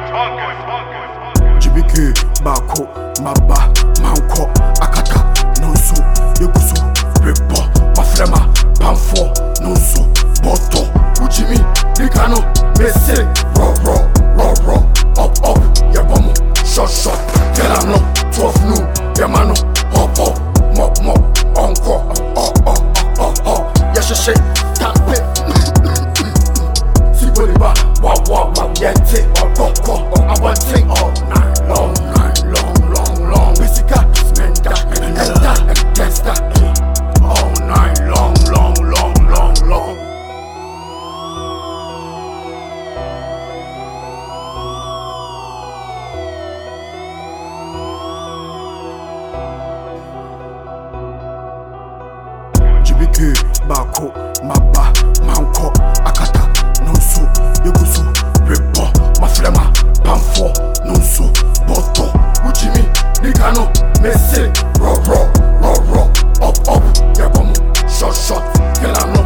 GBK Bako Maba Manko Akata Nonso Yeguso Repo Mafrema Pamfo Nonso Boto Uchimi Rikano Mese Raw Up Yabomo Shot Tell I'm no 12 no Yamano Hop Mop Onko Yashashe Tape Siboliba Wow Yente Okoko I want thing all night long Bisika Menda Testa all night long GBK Bako Maba Manko Akata Nonso Yeguso Repo Mafrema Pamfo Nonso Boto Uchimi Rikano Mese Raw Up Yabomo Shot Tell I'm